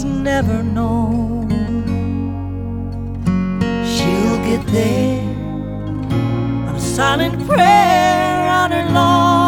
never known. She'll get there on a silent prayer on her lawn.